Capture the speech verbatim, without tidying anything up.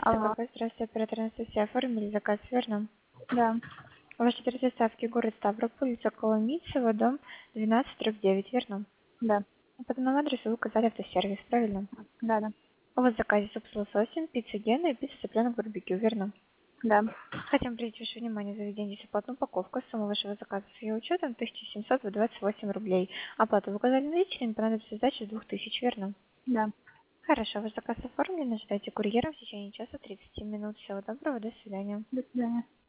Алло. Алло, здравствуйте, оператор Анастасия. Оформили заказ, верно? Да, Ваш адрес доставки город Ставрополь, улица Коломийцева, дом двенадцать, дробь девять, верно? да, По данному адресу вы указали автосервис, правильно? да, да, У вас в заказе суп с лососем, пицца Гена и пицца цыпленок барбекю, верно? да. Хотим привлечь ваше внимание заведение бесплатную упаковку. Сумма вашего заказа с ее учетом тысяча семьсот двадцать восемь рублей. Оплату вы указали наличными, понадобится сдача двух тысяч, верно? Да. Хорошо, ваш заказ оформлен, ожидайте курьера в течение часа тридцати минут. Всего доброго, до свидания. До свидания.